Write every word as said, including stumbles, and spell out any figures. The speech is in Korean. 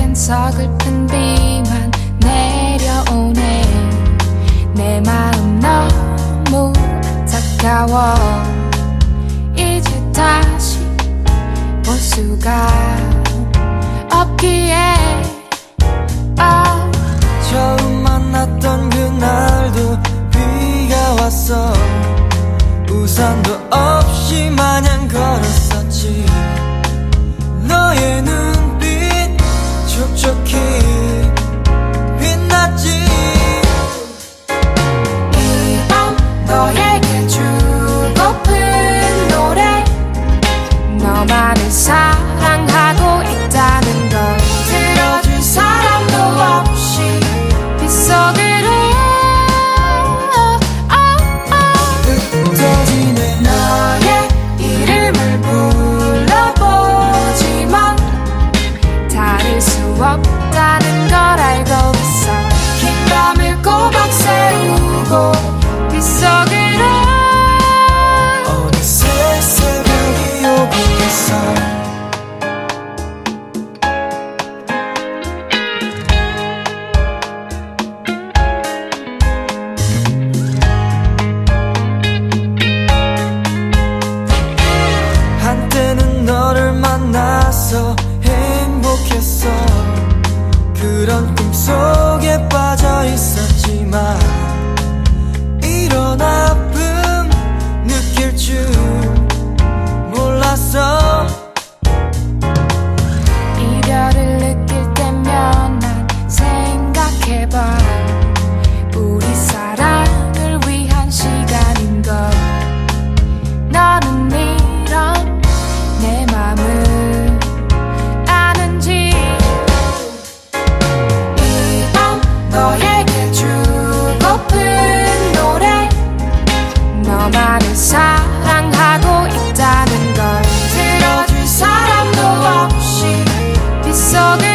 서글픈 비만 내려오네. 내 마음 너무 안타까워. 이제 다시 볼 수가 없기에 oh. 처음 만났던 그날도 비가 왔어. 우산도 없이 마냥 걸었었지. 너의 눈빛 촉촉히 빛났지. 이밤 너에게 주고픈 노래, 너만을 사랑하고 있다는 걸 들어줄 사람도 없이 빗속으로 흩어지네. 너의 이름을 불러보지만 다를 수 없다는 걸 알고 있어. 긴 밤을 꼬박 새우고 빗속으로 어느새 새벽이 오고 있어. 한때는 너를 만나서 행복했어. 그런 꿈속에 빠져 있었지만 이런 아픔 느낄 줄 몰랐어. 이별을 느낄 때면 난 생각해봐. 우리 사랑을 위한 시간인걸. 너는 이런 내 맘을 아는지. 이밤 너에게 주고픈 노래, 너만을 사랑하고 있다는 걸 들어줄 사람도 없이 빗속을